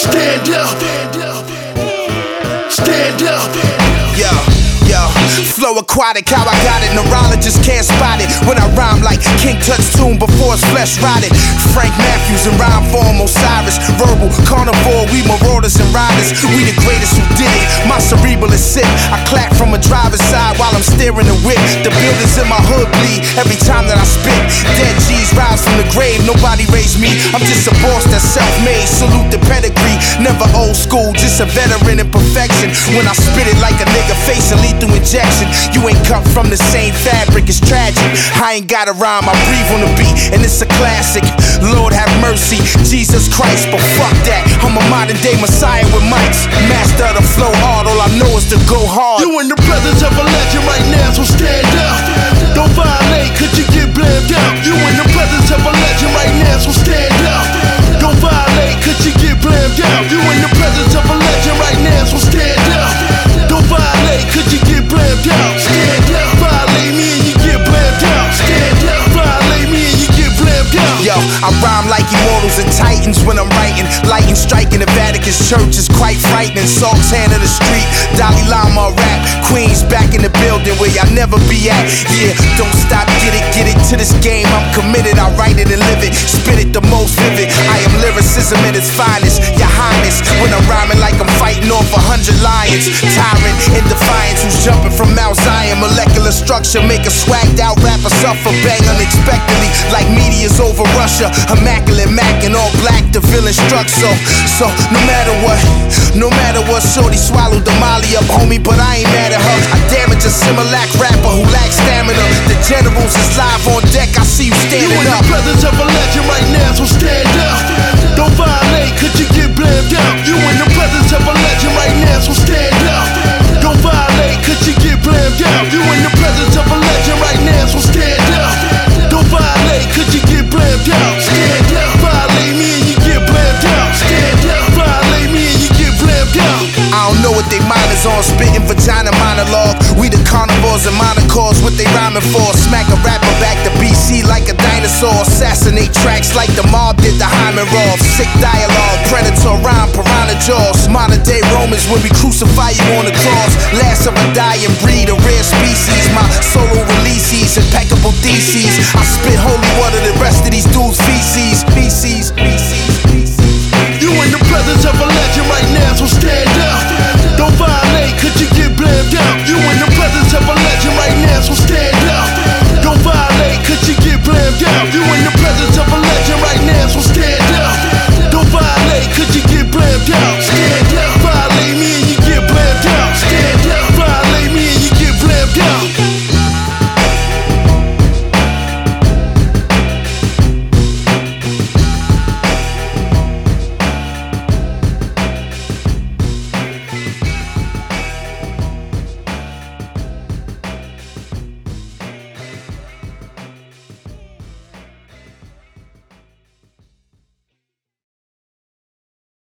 Stand up. Stand up. Yo, flow aquatic, how I got it, neurologists can't spot it. When I rhyme like King Tut's tomb before his flesh rotted. Frank Matthews in rhyme form, Osiris, verbal, carnivore, we marauders and riders. We the greatest who did it, my cerebral is sick. I clap from a driver's side while I'm steering the whip. The buildings in my hood bleed every time that I spit. Dead G's rise from the grave, nobody raised me. I'm just a boss that's self-made, salute the pedigree. Never old school, just a veteran in perfection. When I spit it like a nigga facing lethal injection. You ain't cut from the same fabric, it's tragic. I ain't got a rhyme, I breathe on the beat, and it's a classic. Lord have mercy, Jesus Christ, but fuck that. I'm a modern day messiah with mics. Master of the flow hard, all I know is to go hard. You in the presence of a legend right now, so stand up. Don't violate, cause you get blamed out. You in the presence of a legend right now, so stand up. Don't violate, cause you get blamed out. You in the presence of a legend right now, so stand up. Don't violate, cause you get blamed out. Stand up. Violate me and you get blamed out. Stand up. Violate me and you get blamed out. Yo, I rhyme like immortals and titans when I'm writing. Lighting, striking the Vatican's church is quite frightening. Salt's hand of the street, Dalai Lama rap. Queens back in the building where y'all never be at. Yeah, don't stop, get it to this game. I'm committed, I write it and live it. Spit it the most vivid. I am lyricism at its finest, your highness. When I'm rhyming like I'm fighting off 100 lions. Tyrant in defiance who's jumping from Mount Zion. Molecular structure make a swagged out rapper suffer. Bang unexpectedly like meteors over Russia. Immaculate Mac in all black, the villain struck. So no matter what, shorty swallowed the molly up, homie, but I ain't mad at her. I damage a Similac rapper who lacks stamina. The generals is live on deck, I see you standing up. You in up. the presence of a legend right now, so stand up. Don't violate, cause you get blamed out. You in the presence of a legend right now, so stand up. Don't violate, cause you get blamed out. You in the presence of a legend right now, so stand up. Don't violate, cause you get blamed out. Stand up. Violate me and you get blamed out. Stand up. Violate me and you get blamed out. I don't know what they minds on, spitting vagina monologue. We the carnivores and monocaurs, what they rhyming for. Smack a rapper back to BC like a dinosaur. Assassinate tracks like the mob did the Hyman Rolf. Sick dialogue, predator rhyme, piranha jaws. Modern day Romans when we crucify you on the cross. Last of a dying breed, a rare species. My solo releases, impeccable theses. I spit holy water, the rest of these dudes feces. You in the presence of a legend right now, so stand up. Don't violate, cause you get blamed out. You in the presence of a legend right now, so stand up. Don't violate, cause you get blamed out. You in the presence of a legend right now, so stand up. Don't violate, cause you get blamed out.